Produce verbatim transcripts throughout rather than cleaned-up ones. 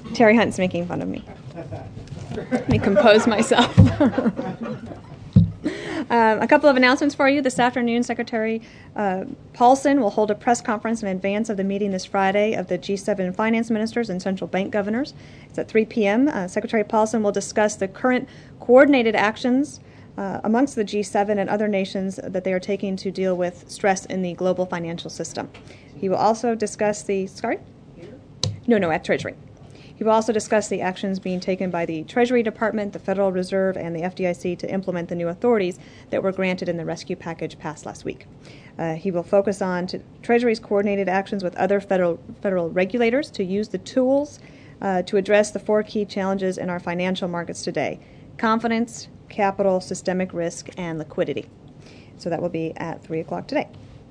Terry Hunt's making fun of me. Let me compose myself. Um, a couple of announcements for you. This afternoon, Secretary uh, Paulson will hold a press conference in advance of the meeting this Friday of the G seven finance ministers and central bank governors. It's at three p.m. Uh, Secretary Paulson will discuss the current coordinated actions uh, amongst the G seven and other nations that they are taking to deal with stress in the global financial system. He will also discuss the... Sorry? No, no, at Treasury. He will also discuss the actions being taken by the Treasury Department, the Federal Reserve, and the F D I C to implement the new authorities that were granted in the rescue package passed last week. Uh, he will focus on to Treasury's coordinated actions with other federal federal regulators to use the tools uh, to address the four key challenges in our financial markets today: confidence, capital, systemic risk, and liquidity. So that will be at three o'clock today.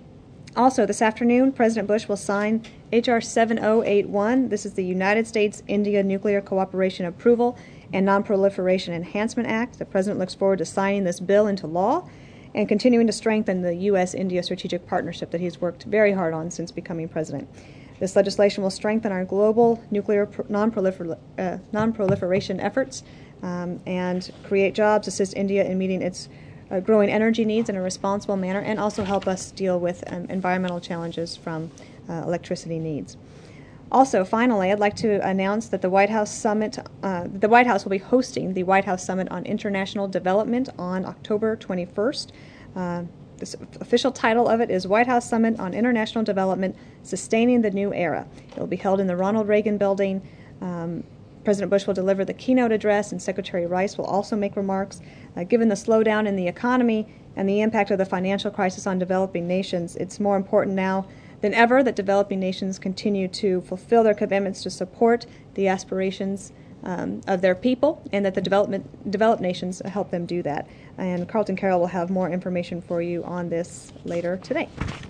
Also, this afternoon, President Bush will sign H R seven oh eight one. This is the United States-India Nuclear Cooperation Approval and Non-Proliferation Enhancement Act. The President looks forward to signing this bill into law and continuing to strengthen the U S India strategic partnership that he's worked very hard on since becoming president. This legislation will strengthen our global nuclear non-prolifer- uh, non-proliferation efforts um, and create jobs, assist India in meeting its Uh, growing energy needs in a responsible manner, and also help us deal with um, environmental challenges from uh, electricity needs. Also, finally, I'd like to announce that the White House Summit, uh, the White House will be hosting the White House Summit on International Development on October twenty-first. Uh, the official title of it is White House Summit on International Development, Sustaining the New Era. It will be held in the Ronald Reagan Building. Um, President Bush will deliver the keynote address, and Secretary Rice will also make remarks. Uh, given the slowdown in the economy and the impact of the financial crisis on developing nations, it's more important now than ever that developing nations continue to fulfill their commitments to support the aspirations um, of their people, and that the development developed nations help them do that. And Carlton Carroll will have more information for you on this later today.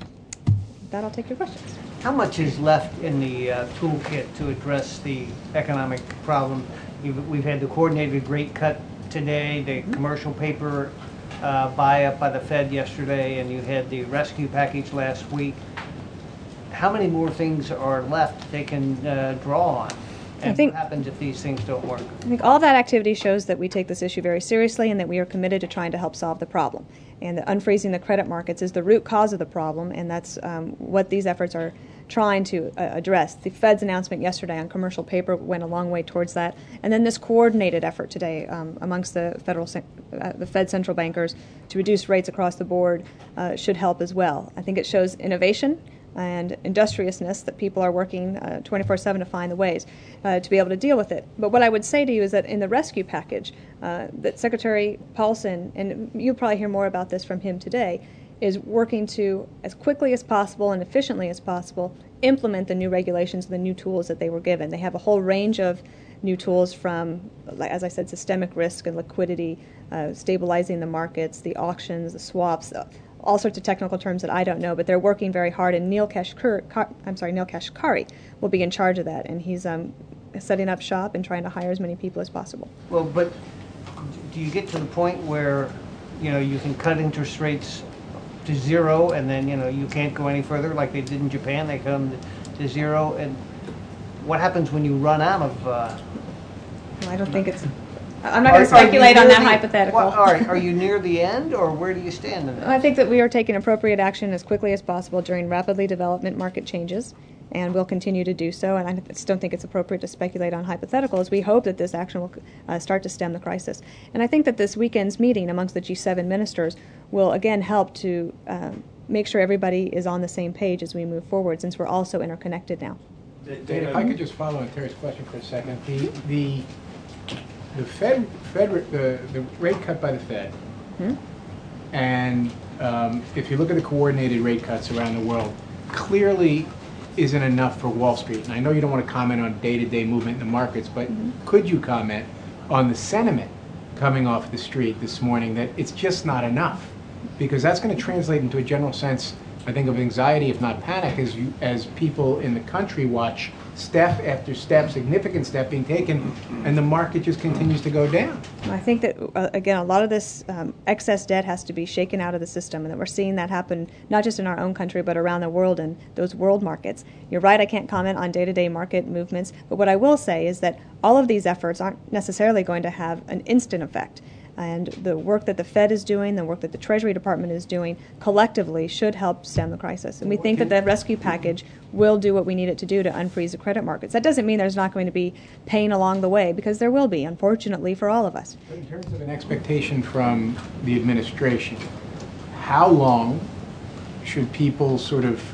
With that, I'll take your questions. How much is left in the uh, toolkit to address the economic problem? You've, we've had the coordinated rate cut today, the mm-hmm. commercial paper uh, buy-up by the Fed yesterday, and you had the rescue package last week. How many more things are left they can uh, draw on? And I think, what happens if these things don't work? I think all that activity shows that we take this issue very seriously and that we are committed to trying to help solve the problem. And that unfreezing the credit markets is the root cause of the problem, and that's um, what these efforts are trying to uh, address. The Fed's announcement yesterday on commercial paper went a long way towards that, and then this coordinated effort today um, amongst the federal, uh, the Fed central bankers to reduce rates across the board uh, should help as well. I think it shows innovation and industriousness that people are working uh, twenty-four seven to find the ways uh, to be able to deal with it. But what I would say to you is that in the rescue package, uh, that Secretary Paulson, and you'll probably hear more about this from him today, is working to, as quickly as possible and efficiently as possible, implement the new regulations and the new tools that they were given. They have a whole range of new tools from, as I said, systemic risk and liquidity, uh, stabilizing the markets, the auctions, the swaps, uh, all sorts of technical terms that I don't know, but they're working very hard, and Neil Kashkari, I'm sorry, Neil Kashkari will be in charge of that, and he's um, setting up shop and trying to hire as many people as possible. Well, but do you get to the point where, you know, you can cut interest rates to zero, and then, you know, you can't go any further like they did in Japan? They come to zero, and what happens when you run out of... Uh, well, I don't think it's... I'm not going to speculate on that the, hypothetical. Well, all right, are you near the end, or where do you stand in that? I think that we are taking appropriate action as quickly as possible during rapidly development market changes, and we'll continue to do so. And I just don't think it's appropriate to speculate on hypotheticals. We hope that this action will uh, start to stem the crisis. And I think that this weekend's meeting amongst the G seven ministers will again help to um, make sure everybody is on the same page as we move forward, since we're all so interconnected now. Dave, if I could just follow on Terry's question for a second. The the the Fed Fed the the rate cut by the Fed, hmm? and um, if you look at the coordinated rate cuts around the world, clearly isn't enough for Wall Street. And I know you don't want to comment on day-to-day movement in the markets, but mm-hmm. could you comment on the sentiment coming off the street this morning that it's just not enough? Because that's going to translate into a general sense I think of anxiety, if not panic, as you, as people in the country watch step after step, significant step being taken, and the market just continues to go down. I think that, uh, again, a lot of this um, excess debt has to be shaken out of the system, and that we're seeing that happen not just in our own country, but around the world and those world markets. You're right, I can't comment on day-to-day market movements, but what I will say is that all of these efforts aren't necessarily going to have an instant effect. And the work that the Fed is doing, the work that the Treasury Department is doing, collectively should help stem the crisis. And we think that the rescue package will do what we need it to do to unfreeze the credit markets. That doesn't mean there's not going to be pain along the way, because there will be, unfortunately, for all of us. But in terms of an expectation from the administration, how long should people sort of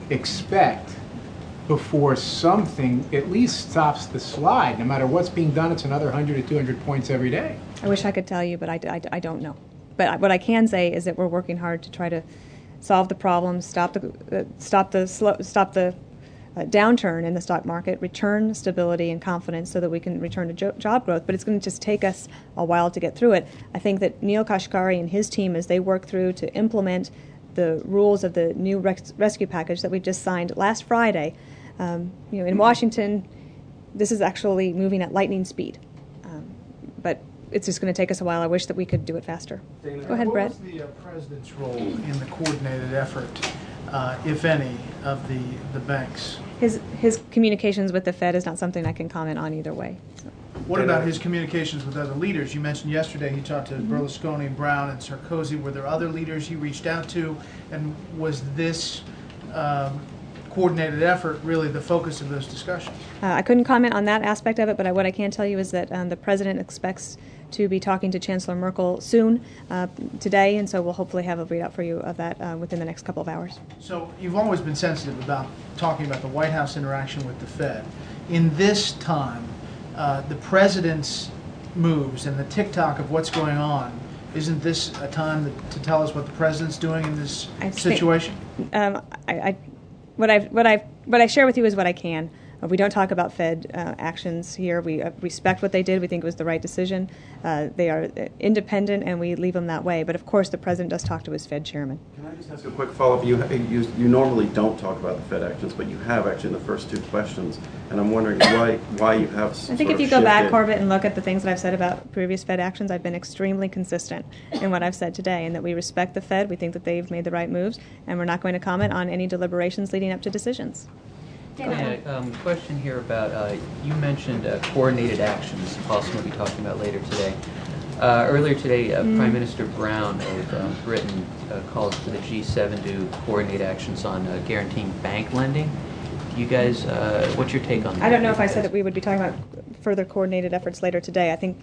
expect before something at least stops the slide? No matter what's being done, it's another one hundred to two hundred points every day. I wish I could tell you, but I, I, I don't know. But what I can say is that we're working hard to try to solve the problems, stop the uh, stop the slow, stop the uh, downturn in the stock market, return stability and confidence, so that we can return to jo- job growth. But it's going to just take us a while to get through it. I think that Neel Kashkari and his team, as they work through to implement the rules of the new res- rescue package that we just signed last Friday, um, you know, in Washington, this is actually moving at lightning speed. Um, but it's just going to take us a while. I wish that we could do it faster. Dana, Go ahead, what Brett. was the uh, president's role in the coordinated effort, uh, if any, of the, the banks? His his communications with the Fed is not something I can comment on either way. So. What about his communications with other leaders? You mentioned yesterday he talked to Mm-hmm. Berlusconi, Brown, and Sarkozy. Were there other leaders he reached out to? And was this um, coordinated effort really the focus of those discussions? Uh, I couldn't comment on that aspect of it, but I, what I can tell you is that um, the president expects to be talking to Chancellor Merkel soon, uh, today, and so we'll hopefully have a readout for you of that uh, within the next couple of hours. So you've always been sensitive about talking about the White House interaction with the Fed. In this time, uh, the president's moves and the tick-tock of what's going on, isn't this a time that, to tell us what the president's doing in this I situation? Think, um, I, I, what I what I what I share with you is what I can. Uh, we don't talk about Fed uh, actions here. We uh, respect what they did. We think it was the right decision. Uh, they are independent, and we leave them that way. But of course, the president does talk to his Fed chairman. Can I just ask a quick follow-up? You, you you normally don't talk about the Fed actions, but you have actually in the first two questions, and I'm wondering why why you have. I think if you go back, Corbett, and look at the things that I've said about previous Fed actions, I've been extremely consistent in what I've said today, and that we respect the Fed. We think that they've made the right moves, and we're not going to comment on any deliberations leading up to decisions. Yeah, um, question here about, uh, you mentioned uh, coordinated actions, possibly we'll be talking about later today. Uh, earlier today, uh, mm. Prime Minister Brown of uh, Britain uh, called for the G seven to coordinate actions on uh, guaranteeing bank lending. You guys, uh, what's your take on that? I don't know if I said that we would be talking about further coordinated efforts later today. I think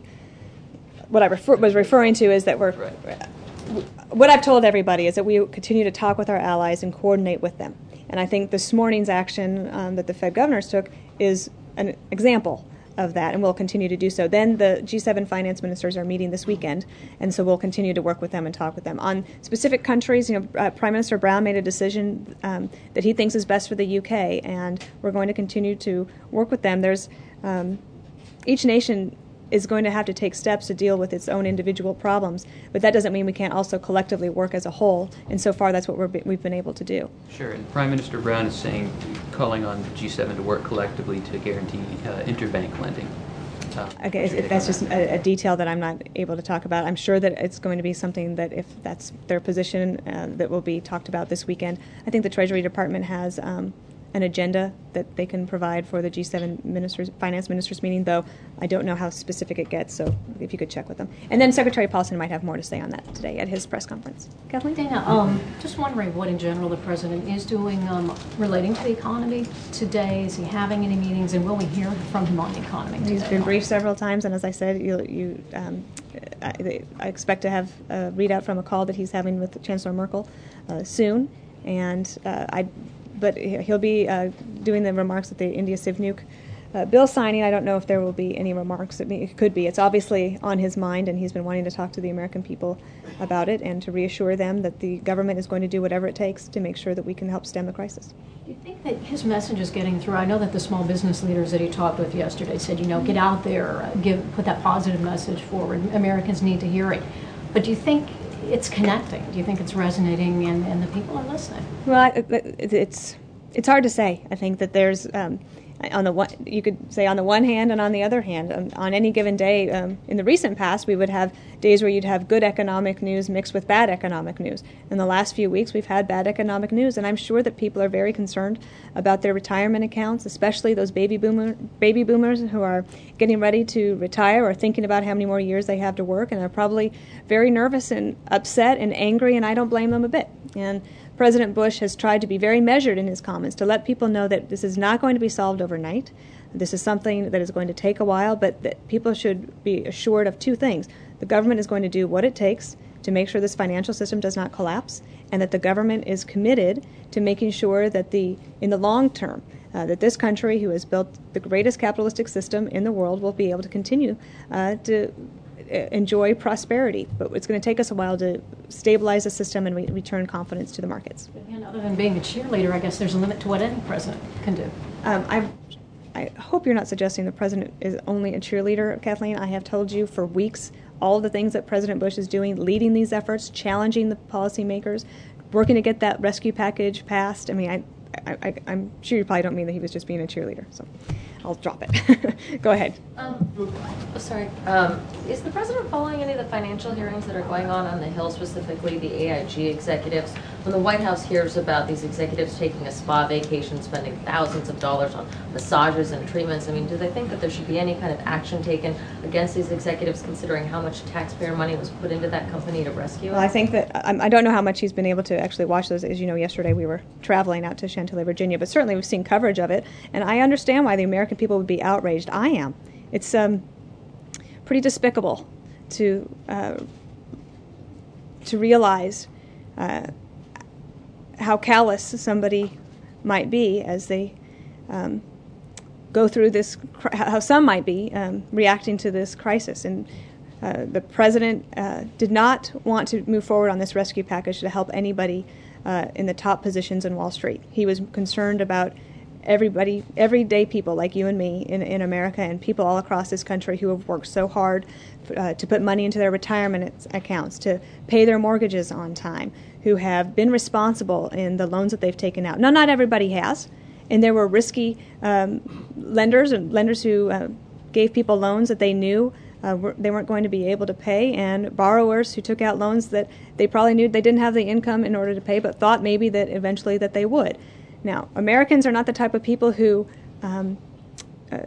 what I refer- was referring to is that we're... Right. What I've told everybody is that we continue to talk with our allies and coordinate with them. And I think this morning's action um, that the Fed governors took is an example of that, and we'll continue to do so. Then the G seven finance ministers are meeting this weekend, and so we'll continue to work with them and talk with them. On specific countries, you know, uh, Prime Minister Brown made a decision um, that he thinks is best for the U K, and we're going to continue to work with them. There's um, each nation is going to have to take steps to deal with its own individual problems, but that doesn't mean we can't also collectively work as a whole, and so far that's what we're, we've been able to do. Sure, and Prime Minister Brown is saying, calling on the G seven to work collectively to guarantee uh, interbank lending. Uh, okay, if that's just a, a detail that I'm not able to talk about. I'm sure that it's going to be something that, if that's their position, uh, that will be talked about this weekend. I think the Treasury Department has um, an agenda that they can provide for the G seven ministers, finance ministers meeting, though I don't know how specific it gets, so if you could check with them. And then Secretary Paulson might have more to say on that today at his press conference. Kathleen? Dana, um, just wondering what in general the President is doing um, relating to the economy today. Is he having any meetings, and will we hear from him on the economy today? He's been briefed several times, and as I said, you, you, um, I, I expect to have a readout from a call that he's having with Chancellor Merkel uh, soon, and uh, I but he'll be uh, doing the remarks at the India Sivnuk uh, bill signing. I don't know if there will be any remarks. It, may, it could be. It's obviously on his mind, and he's been wanting to talk to the American people about it and to reassure them that the government is going to do whatever it takes to make sure that we can help stem the crisis. Do you think that his message is getting through? I know that the small business leaders that he talked with yesterday said, you know, get out there, uh, give, put that positive message forward. Americans need to hear it. But do you think it's connecting? Do you think it's resonating and, and the people are listening? Well, I- it- it's it's hard to say. I think that there's um, on the one you could say on the one hand and on the other hand. Um, on any given day, um, in the recent past, we would have days where you'd have good economic news mixed with bad economic news. In the last few weeks, we've had bad economic news, and I'm sure that people are very concerned about their retirement accounts, especially those baby boomer baby boomers who are getting ready to retire or thinking about how many more years they have to work, and are probably very nervous and upset and angry, and I don't blame them a bit. And President Bush has tried to be very measured in his comments to let people know that this is not going to be solved overnight. This is something that is going to take a while, but that people should be assured of two things. The government is going to do what it takes to make sure this financial system does not collapse, and that the government is committed to making sure that the, in the long term, uh, that this country, who has built the greatest capitalistic system in the world, will be able to continue uh, to enjoy prosperity. But it's going to take us a while to stabilize the system and re- return confidence to the markets. And other than being a cheerleader, I guess there's a limit to what any president can do. Um, I, I hope you're not suggesting the president is only a cheerleader, Kathleen. I have told you for weeks all of the things that President Bush is doing, leading these efforts, challenging the policymakers, working to get that rescue package passed. I mean, I, I, I, I'm sure you probably don't mean that he was just being a cheerleader, so I'll drop it. Go ahead. Um, oh, sorry. Um, is the president following any of the financial hearings that are going on on the Hill, specifically the A I G executives? When the White House hears about these executives taking a spa vacation, spending thousands of dollars on massages and treatments, I mean, do they think that there should be any kind of action taken against these executives, considering how much taxpayer money was put into that company to rescue it? Well, I think that I, I don't know how much he's been able to actually watch those. As you know, yesterday we were traveling out to Chantilly, Virginia, but certainly we've seen coverage of it, and I understand why the American people would be outraged. I am. It's um, pretty despicable to uh, to realize uh, how callous somebody might be as they um, go through this, how some might be um, reacting to this crisis. And uh, the president uh, did not want to move forward on this rescue package to help anybody uh, in the top positions in Wall Street. He was concerned about everybody, everyday people like you and me in, in America, and people all across this country who have worked so hard uh, to put money into their retirement accounts, to pay their mortgages on time, who have been responsible in the loans that they've taken out. No, not everybody has. And there were risky um, lenders and lenders who uh, gave people loans that they knew uh, were, they weren't going to be able to pay, and borrowers who took out loans that they probably knew they didn't have the income in order to pay, but thought maybe that eventually that they would. Now, Americans are not the type of people who um, uh,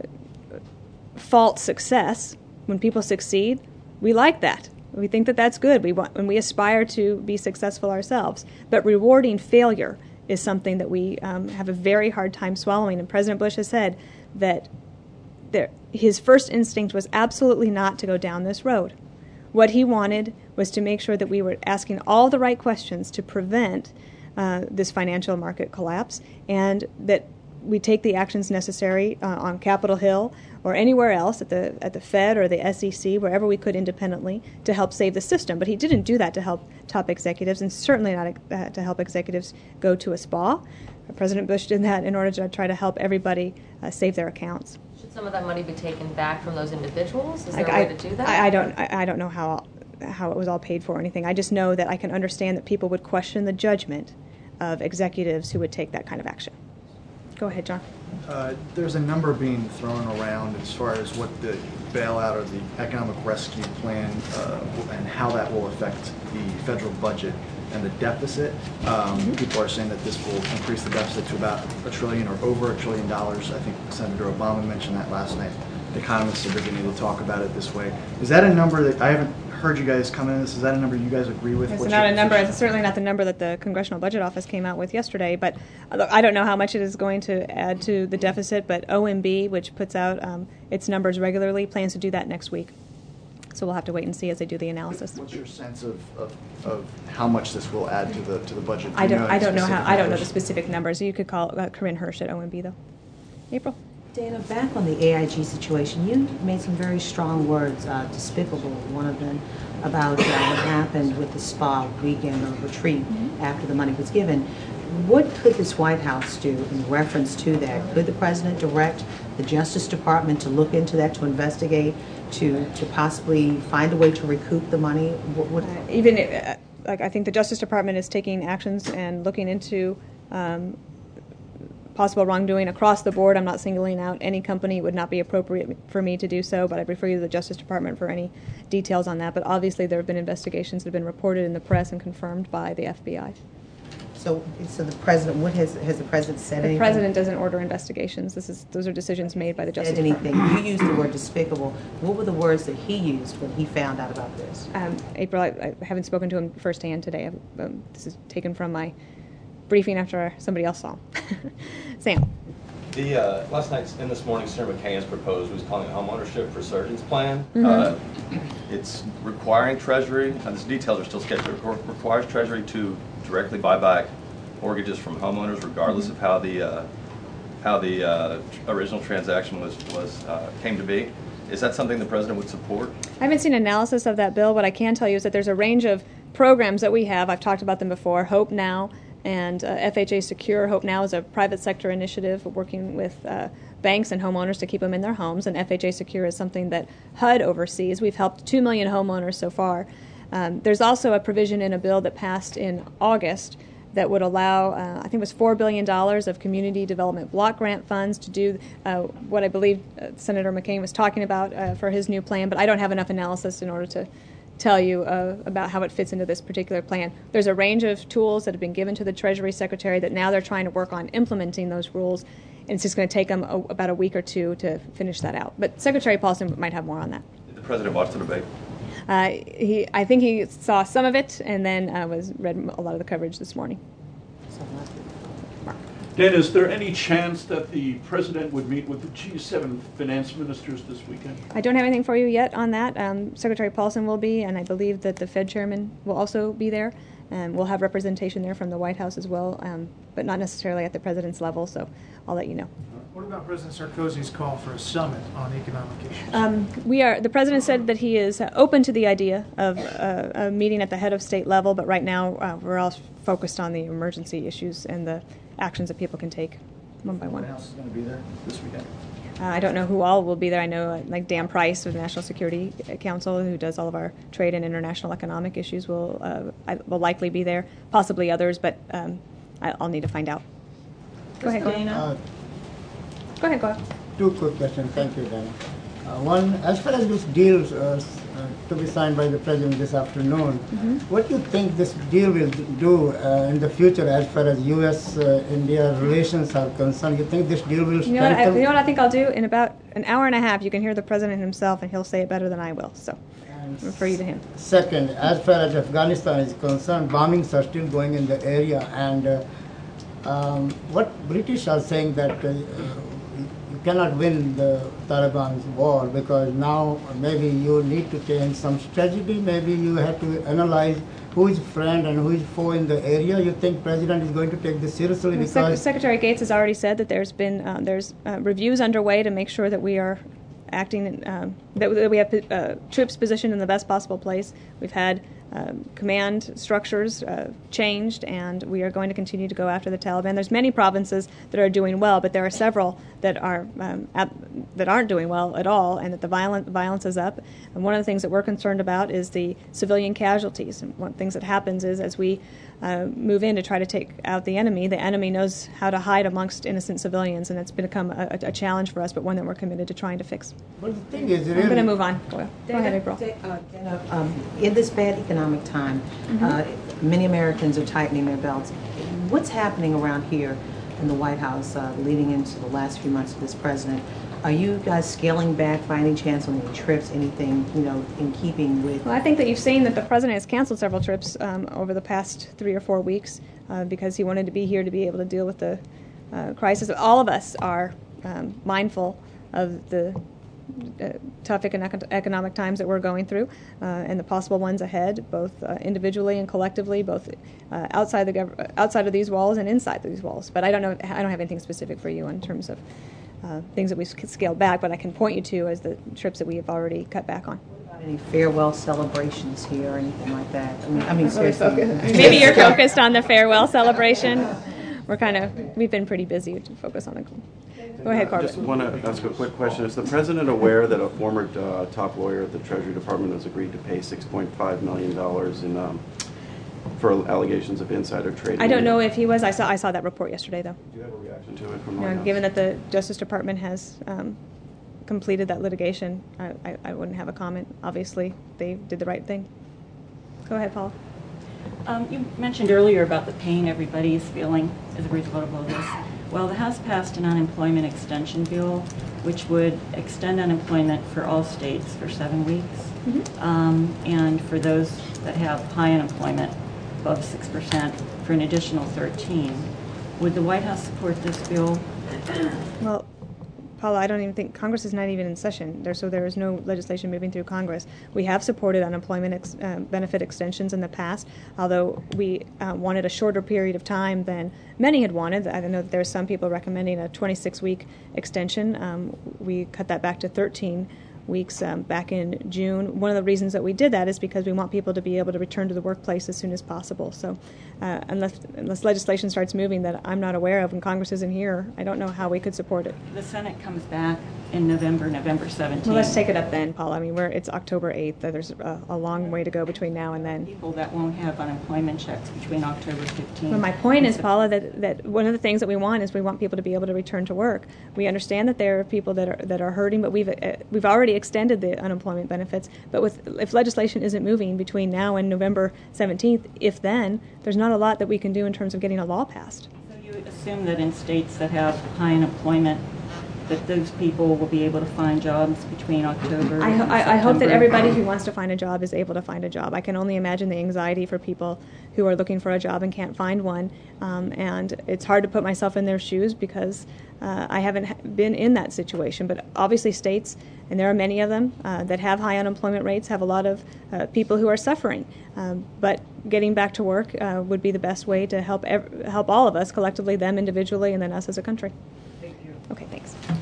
fault success. When people succeed, we like that. We think that that's good. We want, and we aspire to be successful ourselves. But rewarding failure is something that we um, have a very hard time swallowing. And President Bush has said that there, his first instinct was absolutely not to go down this road. What he wanted was to make sure that we were asking all the right questions to prevent uh, this financial market collapse, and that we take the actions necessary uh, on Capitol Hill or anywhere else at the at the Fed or the S E C, wherever we could independently, to help save the system. But he didn't do that to help top executives, and certainly not uh, to help executives go to a spa. President Bush did that in order to try to help everybody uh, save their accounts. Should some of that money be taken back from those individuals? Is there I, a way to do that? I, I don't. I, I don't know how how it was all paid for or anything. I just know that I can understand that people would question the judgment of executives who would take that kind of action. Go ahead, John. Uh, there's a number being thrown around as far as what the bailout or the economic rescue plan uh, and how that will affect the federal budget and the deficit. Um, mm-hmm. People are saying that this will increase the deficit to about a trillion or over a trillion dollars. I think Senator Obama mentioned that last night. The economists are beginning to talk about it this way. Is that a number that I haven't heard you guys come in this? Is that a number you guys agree with? It's What's not your a number. position? It's certainly not the number that the Congressional Budget Office came out with yesterday. But I don't know how much it is going to add to the deficit. But O M B, which puts out um, its numbers regularly, plans to do that next week. So we'll have to wait and see as they do the analysis. What's your sense of, of, of how much this will add to the to the budget? I don't. know I don't know how. specific I don't know the numbers? specific numbers. You could call uh, Corinne Hirsch at O M B though. April. Dana, back on the A I G situation, you made some very strong words, uh, despicable, one of them, about uh, what happened with the spa weekend or retreat mm-hmm. after the money was given. What could this White House do in reference to that? Could the President direct the Justice Department to look into that, to investigate, to, to possibly find a way to recoup the money? What, what? Uh, even if, uh, like, I think the Justice Department is taking actions and looking into um, possible wrongdoing across the board. I'm not singling out any company. It would not be appropriate for me to do so, but I'd refer you to the Justice Department for any details on that. But obviously there have been investigations that have been reported in the press and confirmed by the F B I. So, so the president, what has, has the president said The anything? president doesn't order investigations. This is, those are decisions made by the Justice Said anything? Department. You used the word despicable. What were the words that he used when he found out about this? Um, April, I, I haven't spoken to him firsthand today. I've, um, this is taken from my briefing after somebody else saw him. Sam. The uh, last night and this morning, Senator McCain has proposed what he's calling a homeownership resurgence plan. Mm-hmm. uh, it's requiring Treasury, and the details are still sketchy, it requires Treasury to directly buy back mortgages from homeowners, regardless mm-hmm. of how the uh, how the uh, original transaction was was uh, came to be. Is that something the president would support? I haven't seen analysis of that bill. What I can tell you is that there's a range of programs that we have. I've talked about them before. Hope Now and uh, F H A Secure. Hope Now is a private sector initiative working with uh, banks and homeowners to keep them in their homes, and F H A Secure is something that H U D oversees. We've helped two million homeowners so far. Um, there's also a provision in a bill that passed in August that would allow, uh, I think it was four billion dollars of community development block grant funds to do uh, what I believe uh, Senator McCain was talking about uh, for his new plan, but I don't have enough analysis in order to tell you uh, about how it fits into this particular plan. There's a range of tools that have been given to the Treasury Secretary that now they're trying to work on implementing those rules, and it's just going to take them a, about a week or two to finish that out. But Secretary Paulson might have more on that. Did the president watch the debate? Uh, he, I think he saw some of it and then uh, was read a lot of the coverage this morning. Dan, is there any chance that the president would meet with the G seven finance ministers this weekend? I don't have anything for you yet on that. Um, Secretary Paulson will be, and I believe that the Fed chairman will also be there. And we'll have representation there from the White House as well, um, but not necessarily at the president's level, so I'll let you know. What about President Sarkozy's call for a summit on economic issues? Um, we are. The president said that he is uh, open to the idea of uh, a meeting at the head of state level, but right now uh, we're all focused on the emergency issues and the actions that people can take one by one. What else is going to be there this weekend? Uh, I don't know who all will be there. I know uh, like Dan Price of the National Security Council, who does all of our trade and international economic issues, will uh, I, will likely be there. Possibly others, but um, I, I'll need to find out. Go ahead, Dana. Uh, Go ahead, go ahead. Two quick questions. Thank you, Dana. Uh, one, as far as this deal uh, uh, to be signed by the president this afternoon, mm-hmm. what do you think this deal will do uh, in the future as far as U S India uh, relations are concerned? You think this deal will you know, what I, you know what I think I'll do? In about an hour and a half, you can hear the president himself, and he'll say it better than I will. So I'll refer you to him. Second, as far as Afghanistan is concerned, bombings are still going in the area, and uh, um, what British are saying that uh, cannot win the Taliban's war because now maybe you need to change some strategy. Maybe you have to analyze who is friend and who is foe in the area. You think President is going to take this seriously? Well, because Sec- Secretary Gates has already said that there's been uh, there's uh, reviews underway to make sure that we are acting um, that, that we have uh, troops positioned in the best possible place. We've had Um, command structures uh, changed, and we are going to continue to go after the Taliban. There's many provinces that are doing well, but there are several that are um, at, that aren't doing well at all, and that the violent, violence is up. And one of the things that we're concerned about is the civilian casualties. And one of the things that happens is as we uh, move in to try to take out the enemy, the enemy knows how to hide amongst innocent civilians, and it's become a, a challenge for us, but one that we're committed to trying to fix. But the thing is, really I'm going to move on. Go, go ahead, April. Uh, um, in this bad economic time, mm-hmm. uh, many Americans are tightening their belts. What's happening around here in the White House uh, leading into the last few months of this president? Are you guys scaling back by any chance on any trips, anything, you know, in keeping with... Well, I think that you've seen that the president has canceled several trips um, over the past three or four weeks uh, because he wanted to be here to be able to deal with the uh, crisis. All of us are um, mindful of the Uh, tough economic, economic times that we're going through uh, and the possible ones ahead, both uh, individually and collectively, both uh, outside the gov- outside of these walls and inside these walls. But I don't know. I don't have anything specific for you in terms of uh, things that we've scaled back. But I can point you to as the trips that we have already cut back on. Any farewell celebrations here or anything like that? I mean, I mean really seriously. Maybe you're focused on the farewell celebration. We're kind of we've been pretty busy to focus on the. Go ahead, Corbett. I just want to ask a quick question. Is the president aware that a former uh, top lawyer at the Treasury Department has agreed to pay six point five million dollars in um, for allegations of insider trading. I don't know if he was. I saw I saw that report yesterday, though. Do you have a reaction to it from the You White know, House? given that the Justice Department has um, completed that litigation, I, I, I wouldn't have a comment. Obviously, they did the right thing. Go ahead, Paul. Um, you mentioned earlier about the pain everybody is feeling as a result of all this. Well, the House passed an unemployment extension bill, which would extend unemployment for all states for seven weeks, mm-hmm. um, and for those that have high unemployment, above six percent, for an additional thirteen. Would the White House support this bill? Well, Paula, I don't even think Congress is not even in session there, so there is no legislation moving through Congress. We have supported unemployment ex, uh, benefit extensions in the past, although we uh, wanted a shorter period of time than many had wanted. I know that there are some people recommending a twenty-six week extension. Um, we cut that back to thirteen weeks um, back in June. One of the reasons that we did that is because we want people to be able to return to the workplace as soon as possible. So uh, unless, unless legislation starts moving that I'm not aware of and Congress isn't here, I don't know how we could support it. The Senate comes back in November, November seventeenth. Well, let's take it up then, Paul. I mean, we're, it's October eighth. There's a, a long way to go between now and then. People that won't have unemployment checks between October fifteenth. Well, my point is, Paula, that, that one of the things that we want is we want people to be able to return to work. We understand that there are people that are that are hurting, but we've uh, we've already extended the unemployment benefits. But with if legislation isn't moving between now and November seventeenth, if then, there's not a lot that we can do in terms of getting a law passed. So you assume that in states that have high unemployment, that those people will be able to find jobs between October I, and ho- I, I hope that September? everybody who wants to find a job is able to find a job. I can only imagine the anxiety for people who are looking for a job and can't find one. Um, and it's hard to put myself in their shoes because uh, I haven't ha- been in that situation. But obviously states, and there are many of them, uh, that have high unemployment rates, have a lot of uh, people who are suffering. Um, but getting back to work uh, would be the best way to help ev- help all of us collectively, them individually, and then us as a country. Thank you. Okay, thanks.